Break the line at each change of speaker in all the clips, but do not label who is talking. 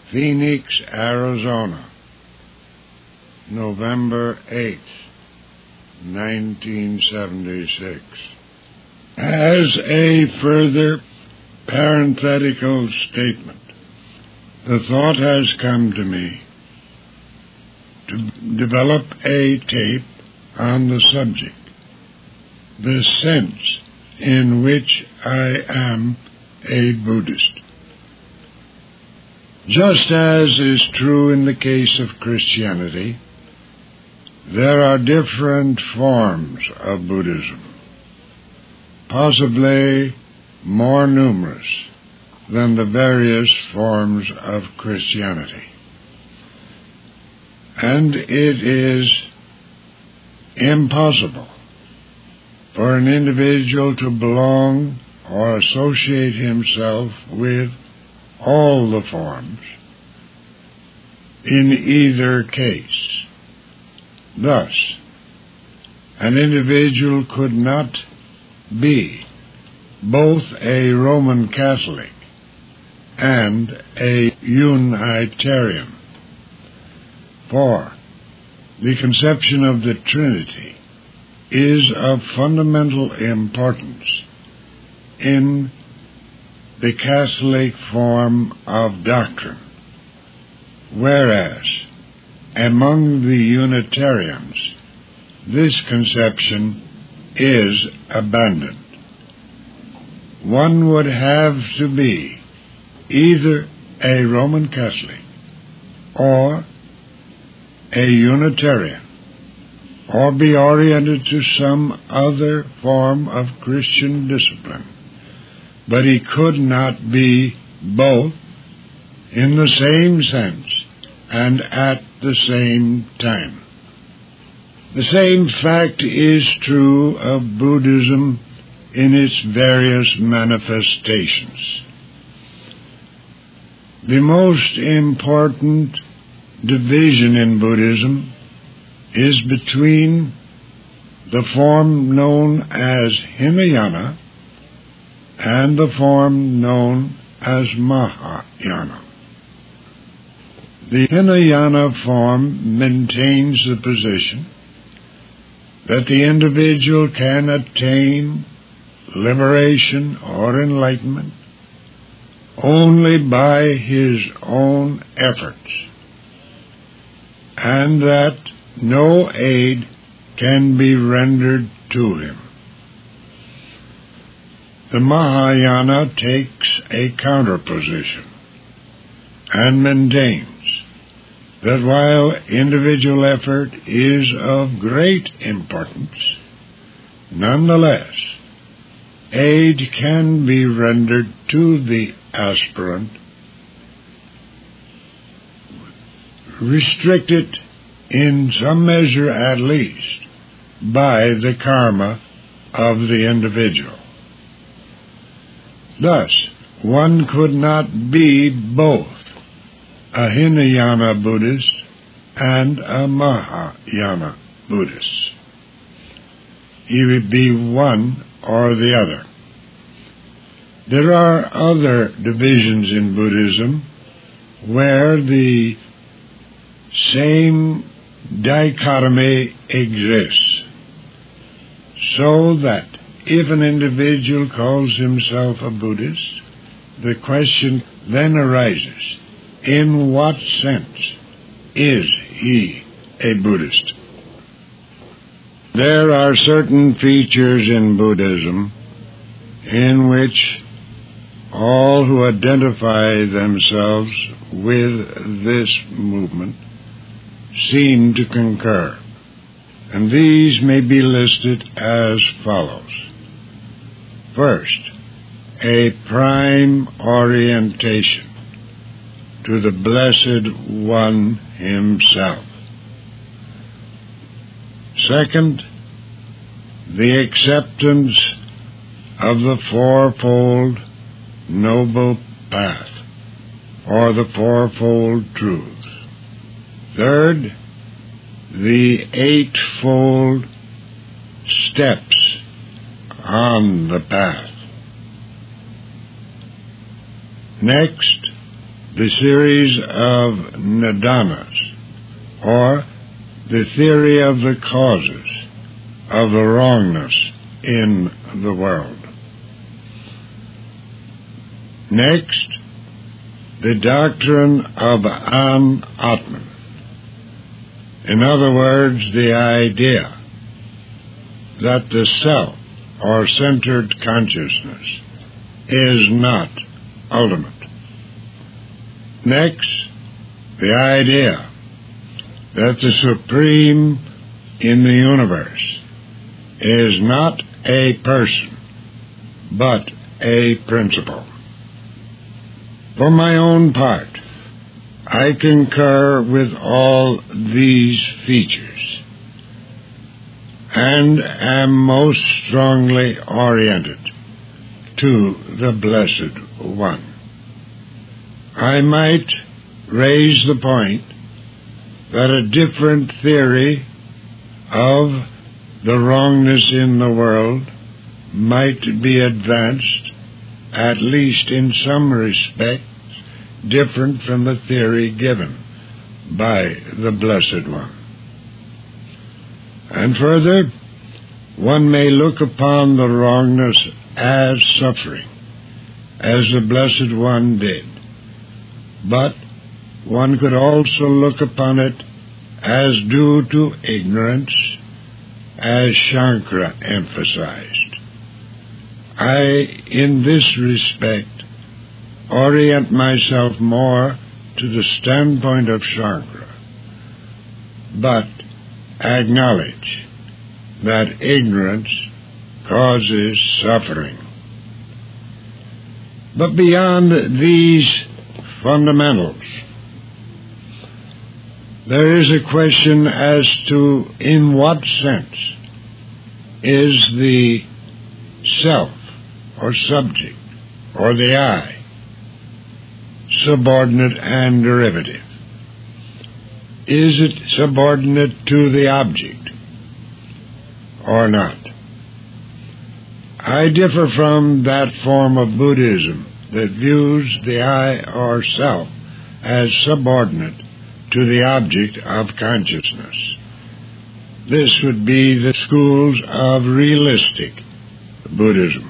Phoenix, Arizona, November 8th, 1976. As a further parenthetical statement, the thought has come to me to develop a tape on the subject, the sense in which I am a Buddhist. Just as is true in the case of Christianity, there are different forms of Buddhism, possibly more numerous than the various forms of Christianity. And it is impossible for an individual to belong or associate himself with all the forms in either case. Thus, an individual could not be both a Roman Catholic and a Unitarian, for the conception of the Trinity is of fundamental importance in the Catholic form of doctrine, whereas among the Unitarians this conception is abandoned. One would have to be either a Roman Catholic or a Unitarian, or be oriented to some other form of Christian discipline, but he could not be both in the same sense and at the same time. The same fact is true of Buddhism in its various manifestations. The most important division in Buddhism is between the form known as Hinayana and the form known as Mahayana. The Hinayana form maintains the position that the individual can attain liberation or enlightenment only by his own efforts, and that no aid can be rendered to him. The Mahayana takes a counterposition and maintains that while individual effort is of great importance, nonetheless, aid can be rendered to the aspirant, restricted in some measure at least by the karma of the individual. Thus, one could not be both a Hinayana Buddhist and a Mahayana Buddhist. He would be one or the other. There are other divisions in Buddhism where the same dichotomy exists, so that if an individual calls himself a Buddhist, the question then arises, in what sense is he a Buddhist? There are certain features in Buddhism in which all who identify themselves with this movement seem to concur, and these may be listed as follows. First, a prime orientation to the Blessed One himself. Second, the acceptance of the fourfold noble path, or the fourfold truths. Third, the eightfold steps on the path. Next, the series of nidanas, or the theory of the causes of the wrongness in the world. Next, the doctrine of An Atman. In other words, the idea that the self, or centered consciousness, is not ultimate. Next, the idea that the Supreme in the universe is not a person, but a principle. For my own part, I concur with all these features and am most strongly oriented to the Blessed One. I might raise the point that a different theory of the wrongness in the world might be advanced, at least in some respects, different from the theory given by the Blessed One. And further, one may look upon the wrongness as suffering, as the Blessed One did. But one could also look upon it as due to ignorance, as Shankara emphasized. I, in this respect, orient myself more to the standpoint of Shankara, but acknowledge that ignorance causes suffering. But beyond these fundamentals, there is a question as to in what sense is the self or subject or the I subordinate and derivative. Is it subordinate to the object or not? I differ from that form of Buddhism that views the I or self as subordinate to the object of consciousness. This would be the schools of realistic Buddhism.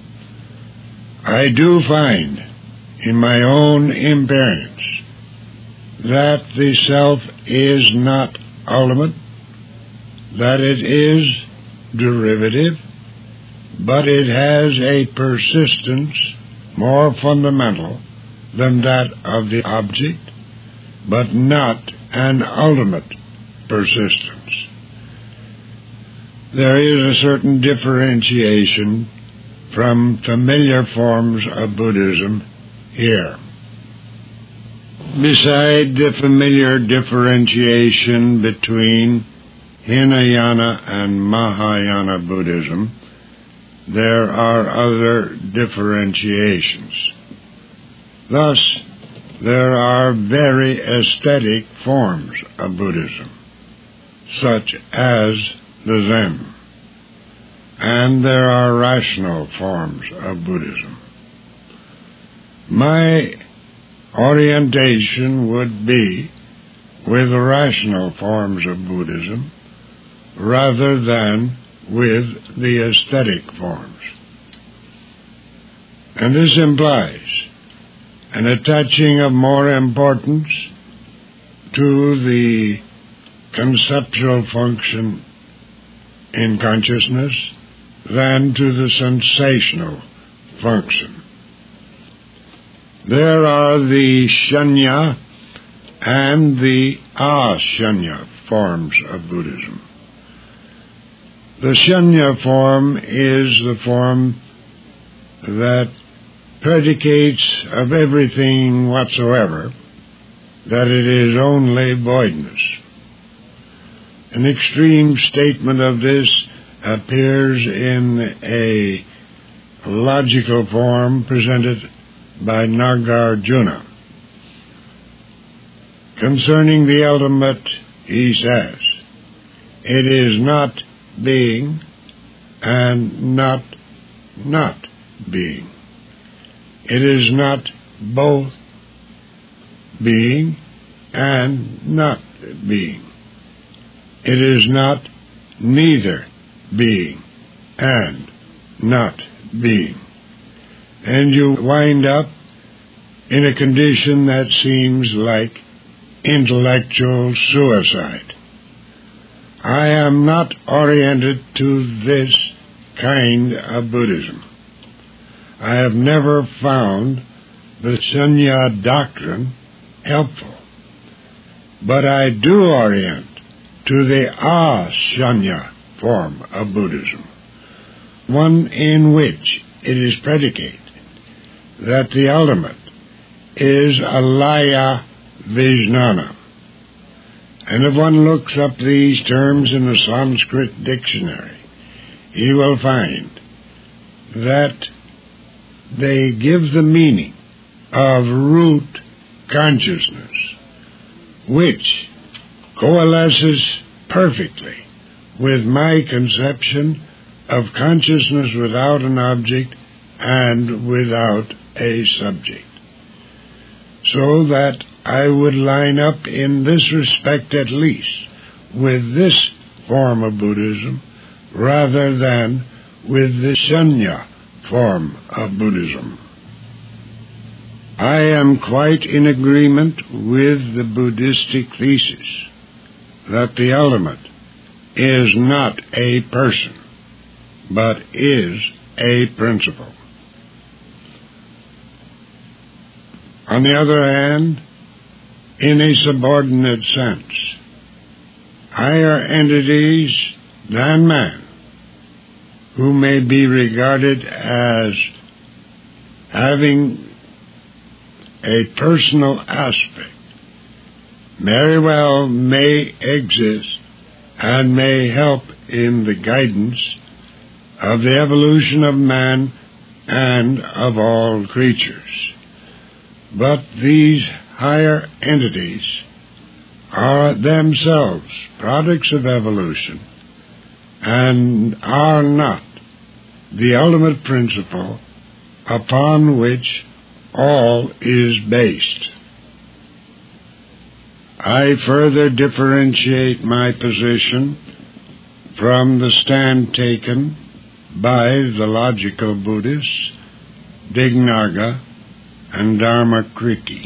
I do find in my own experience that the self is not ultimate, that it is derivative, but it has a persistence more fundamental than that of the object, but not an ultimate persistence. There is a certain differentiation from familiar forms of Buddhism here. Beside the familiar differentiation between Hinayana and Mahayana Buddhism, there are other differentiations. Thus, there are very aesthetic forms of Buddhism, such as the Zen, and there are rational forms of Buddhism. My orientation would be with the rational forms of Buddhism rather than with the aesthetic forms. And this implies an attaching of more importance to the conceptual function in consciousness than to the sensational function. There are the Shanya and the Ashanya forms of Buddhism. The Shanya form is the form that predicates of everything whatsoever that it is only voidness. An extreme statement of this appears in a logical form presented by Nagarjuna. Concerning the ultimate, he says, it is not being and not being. It is not both being and not being. It is not neither being and not being. And you wind up in a condition that seems like intellectual suicide. I am not oriented to this kind of Buddhism. I have never found the Sunya doctrine helpful, but I do orient to the Asanya form of Buddhism, one in which it is predicated that the ultimate is alaya vijnana. And if one looks up these terms in a Sanskrit dictionary, he will find that they give the meaning of root consciousness, which coalesces perfectly with my conception of consciousness without an object and without a subject. So that I would line up in this respect at least with this form of Buddhism rather than with the Sunya form of Buddhism. I am quite in agreement with the Buddhistic thesis that the ultimate is not a person, but is a principle. On the other hand, in a subordinate sense, higher entities than man, who may be regarded as having a personal aspect, very well may exist and may help in the guidance of the evolution of man and of all creatures. But these higher entities are themselves products of evolution and are not the ultimate principle upon which all is based. I further differentiate my position from the stand taken by the logical Buddhists, Dignaga and Dharmakriti.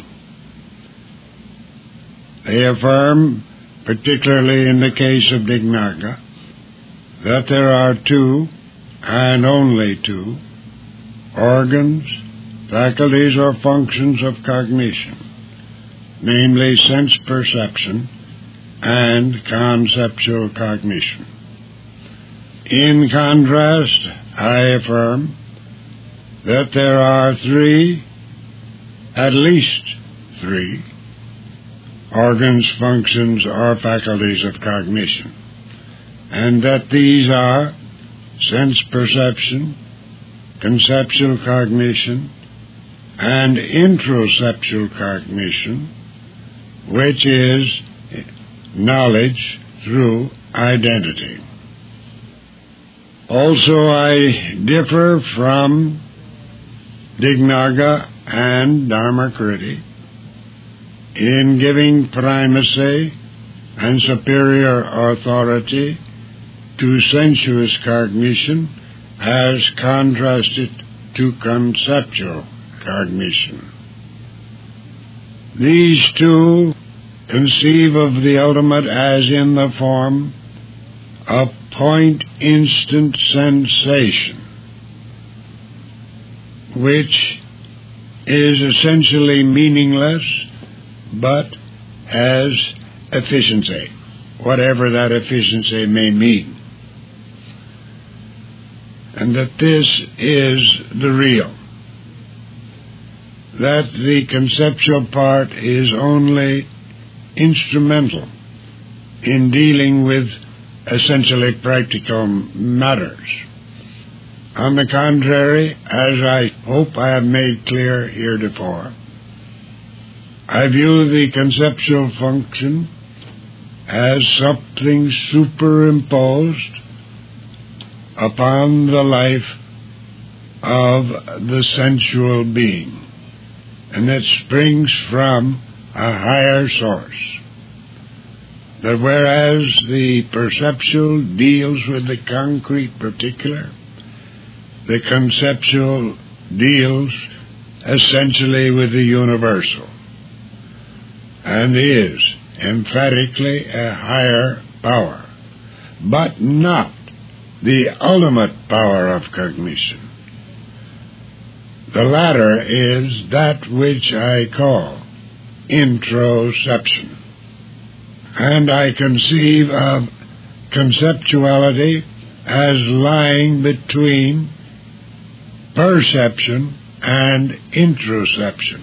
They affirm, particularly in the case of Dignaga, that there are two, and only two, organs, faculties, or functions of cognition, namely sense perception and conceptual cognition. In contrast, I affirm that there are three, at least three, organs, functions, or faculties of cognition, and that these are sense perception, conceptual cognition, and introceptual cognition, which is knowledge through identity. Also, I differ from Dignaga and Dharmakriti in giving primacy and superior authority to sensuous cognition as contrasted to conceptual cognition. These two conceive of the ultimate as in the form of point-instant sensation, which is essentially meaningless but has efficiency, whatever that efficiency may mean. And that this is the real. That the conceptual part is only instrumental in dealing with essentially practical matters. On the contrary, as I hope I have made clear heretofore, I view the conceptual function as something superimposed upon the life of the sensual being, and that springs from a higher source. That whereas the perceptual deals with the concrete particular, the conceptual deals essentially with the universal, and is emphatically a higher power, but not the ultimate power of cognition. The latter is that which I call introception. And I conceive of conceptuality as lying between perception and introception,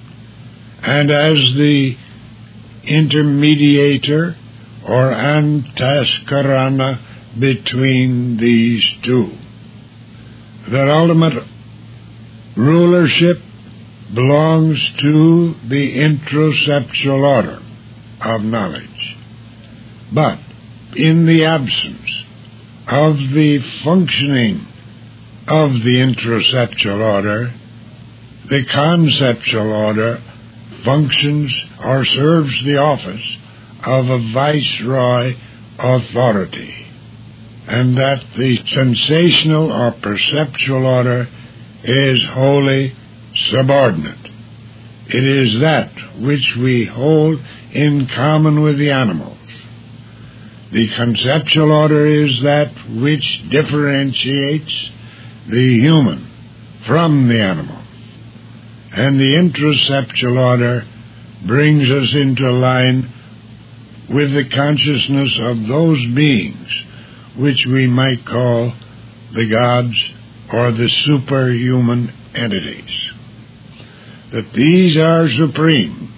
and as the intermediator or antaskarana between these two. That ultimate rulership belongs to the introceptual order of knowledge. But in the absence of the functioning of the introceptual order, the conceptual order functions or serves the office of a viceroy authority, and that the sensational or perceptual order is wholly subordinate. It is that which we hold in common with the animals. The conceptual order is that which differentiates the human from the animal, and the introceptual order brings us into line with the consciousness of those beings which we might call the gods or the superhuman entities. That these are supreme,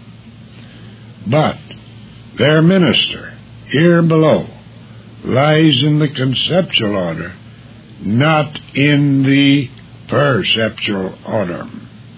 but their minister, here below, lies in the conceptual order, not in the perceptual order.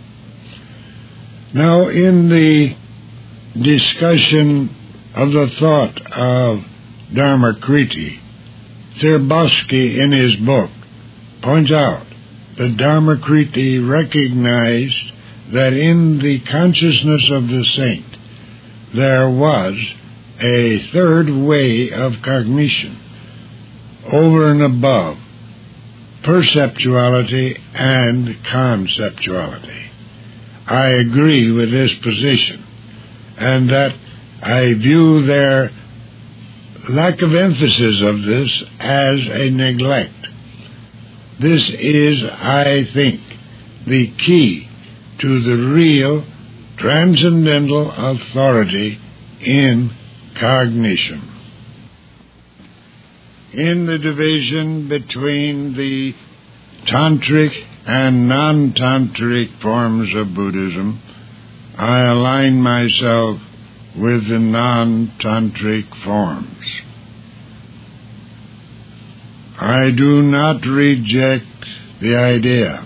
Now, in the discussion of the thought of Dharmakriti, Thirbosky in his book points out that Dharmakriti recognized that in the consciousness of the saint there was a third way of cognition over and above perceptuality and conceptuality. I agree with this position, and that I view their lack of emphasis of this as a neglect. This is, I think, the key to the real transcendental authority in cognition. In the division between the tantric and non-tantric forms of Buddhism, I align myself with the non-tantric forms. I do not reject the idea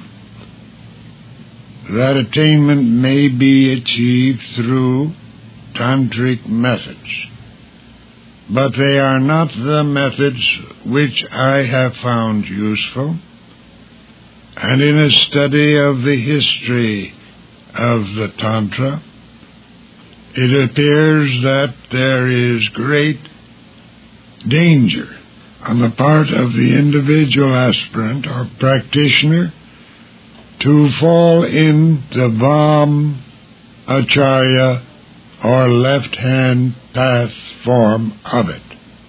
that attainment may be achieved through tantric methods, but they are not the methods which I have found useful, and in a study of the history of the Tantra, it appears that there is great danger on the part of the individual aspirant or practitioner to fall in the Vam Acharya or left-hand path form of it.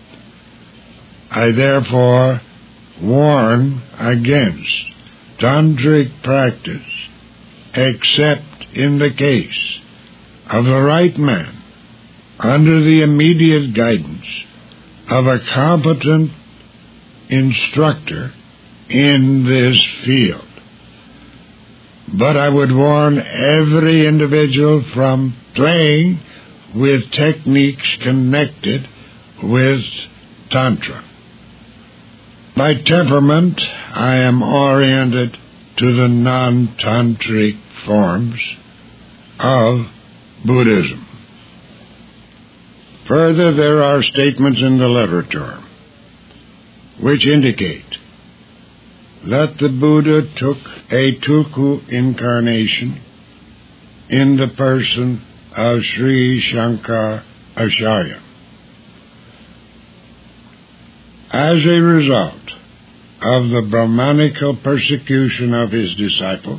I therefore warn against tantric practice except in the case of the right man under the immediate guidance of a competent instructor in this field. But I would warn every individual from playing with techniques connected with Tantra. By temperament, I am oriented to the non-tantric forms of Buddhism. Further, there are statements in the literature which indicate that the Buddha took a tulku incarnation in the person of Sri Shankara Acharya. As a result of the Brahmanical persecution of his disciples,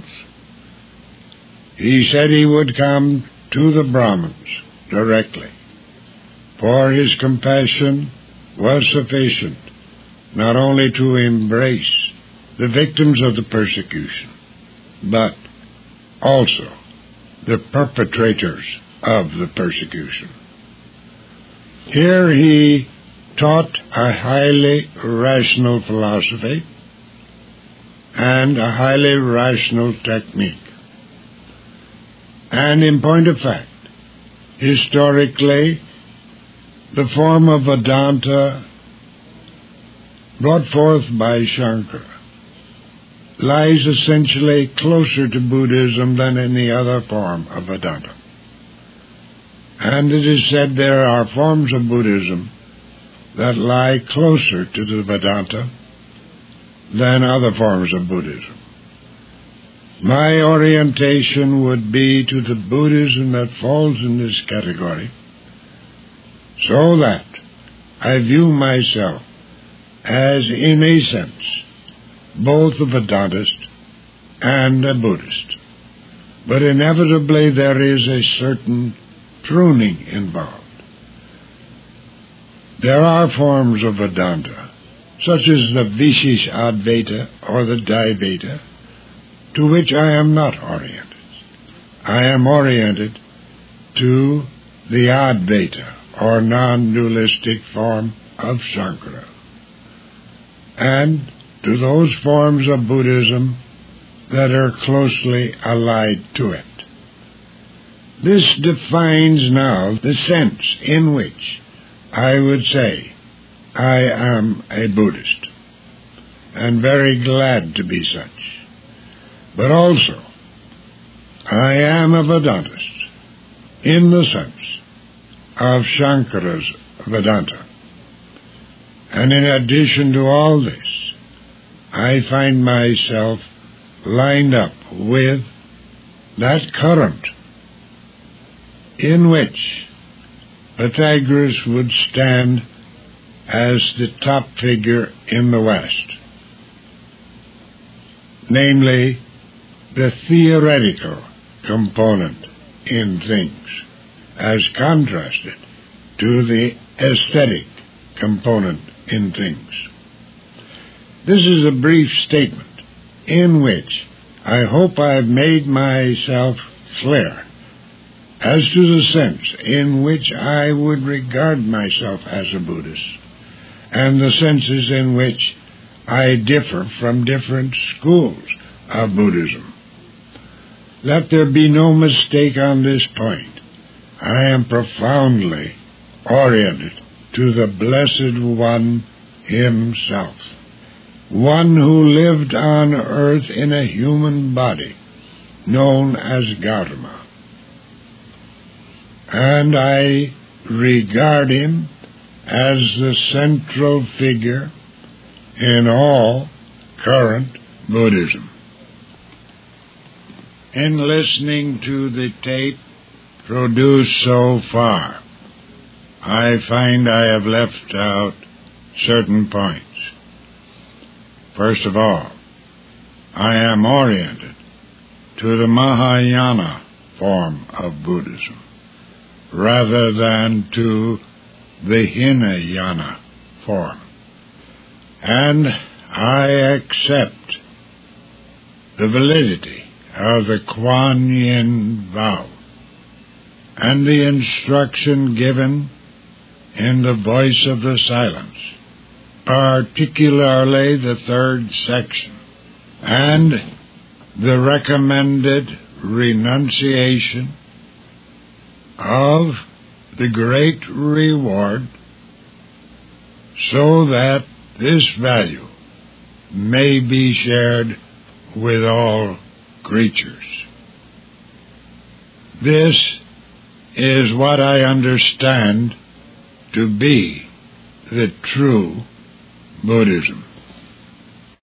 he said he would come to the Brahmins directly, for his compassion was sufficient not only to embrace the victims of the persecution, but also the perpetrators of the persecution. Here he taught a highly rational philosophy and a highly rational technique. And in point of fact, historically, the form of Vedanta brought forth by Shankara lies essentially closer to Buddhism than any other form of Vedanta. And it is said there are forms of Buddhism that lie closer to the Vedanta than other forms of Buddhism. My orientation would be to the Buddhism that falls in this category, so that I view myself as, in a sense, both a Vedantist and a Buddhist. But inevitably there is a certain pruning involved. There are forms of Vedanta, such as the Vishesh Advaita or the Dvaita, to which I am not oriented. I am oriented to the Advaita, or non-dualistic form of Shankara, and to those forms of Buddhism that are closely allied to it. This defines now the sense in which I would say I am a Buddhist, and very glad to be such. But also, I am a Vedantist in the sense of Shankara's Vedanta. And in addition to all this, I find myself lined up with that current in which Pythagoras would stand as the top figure in the West, namely the theoretical component in things, as contrasted to the aesthetic component in things. This is a brief statement in which I hope I've made myself clear as to the sense in which I would regard myself as a Buddhist, and the senses in which I differ from different schools of Buddhism. Let there be no mistake on this point. I am profoundly oriented to the Blessed One himself, one who lived on earth in a human body, known as Gautama. And I regard him as the central figure in all current Buddhism. In listening to the tape produced so far, I find I have left out certain points. First of all, I am oriented to the Mahayana form of Buddhism, rather than to the Hinayana form. And I accept the validity of the Kuan Yin vow and the instruction given in the Voice of the Silence, particularly the third section, and the recommended renunciation of the great reward, so that this value may be shared with all creatures. This is what I understand to be the true Buddhism.